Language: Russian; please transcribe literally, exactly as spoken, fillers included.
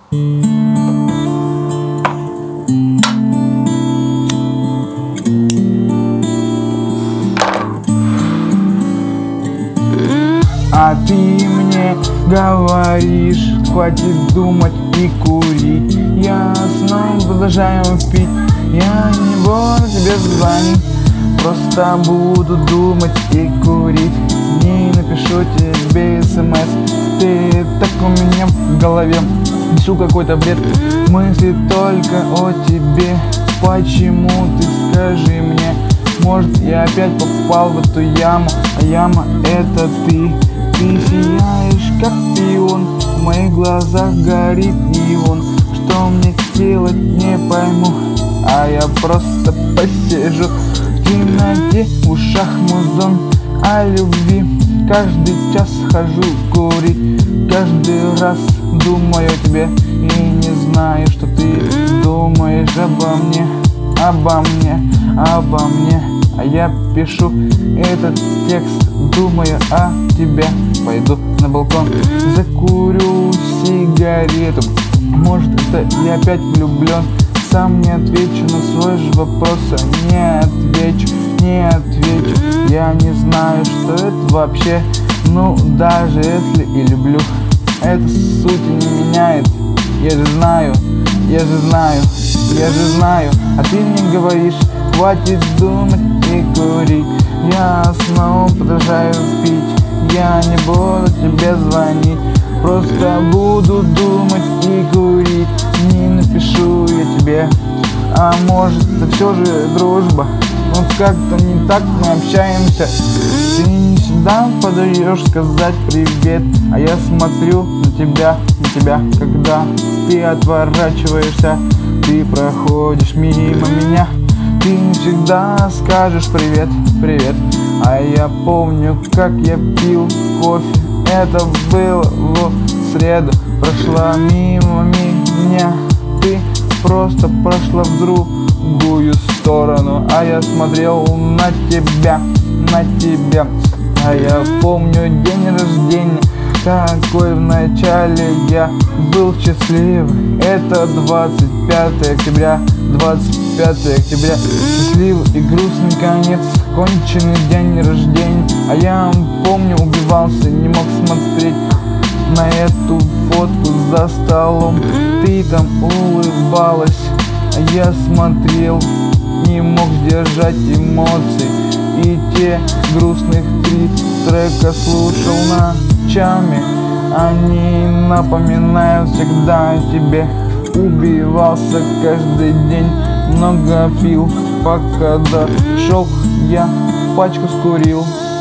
А ты мне говоришь, хватит думать и курить. Я снова продолжаю пить, я не буду тебе звонить, просто буду думать и курить. Не напишу тебе смс, ты так у меня в голове. Несу какой-то бред, мысли только о тебе. Почему, ты скажи мне? Может, я опять попал в эту яму, а яма это ты. Ты сияешь, как пион, в моих глазах горит неон. Что мне делать, не пойму, а я просто посижу в темноте, в ушах музон о любви. Каждый час хожу курить, каждый раз думаю о тебе и не знаю, что ты думаешь обо мне, обо мне, обо мне. А я пишу этот текст, думаю о тебе. Пойду на балкон, закурю сигарету. Может, это я опять влюблен. Сам не отвечу на свой же вопрос. Не отвечу, не отвечу. Я не знаю, что это вообще. Ну, даже если и люблю, это сути не меняет. Я же знаю, я же знаю, я же знаю. А ты мне говоришь, хватит думать и курить. Я снова продолжаю пить, я не буду тебе звонить, просто буду думать и курить. Не напишу я тебе, а может это все же дружба. Но как-то не так мы общаемся. Ты не всегда подаешь сказать привет, а я смотрю на тебя, на тебя, когда ты отворачиваешься, ты проходишь мимо меня. Ты не всегда скажешь привет, привет. А я помню, как я пил кофе. Это было в среду. Прошла мимо меня, ты просто прошла в другую сторону. А я смотрел на тебя, на тебя. А я помню день рождения, какой в начале я был счастливый. Это двадцать пятое октября, двадцать пятое октября. Счастливый и грустный конец, конченый день рождения. А я помню, убивался, не мог смотреть на эту фотку за столом. Ты там улыбалась, а я смотрел, не мог сдержать эмоций. И те грустных три трека слушал ночами. Они напоминают всегда о тебе. Убивался каждый день, много пил, пока дошел, я пачку скурил.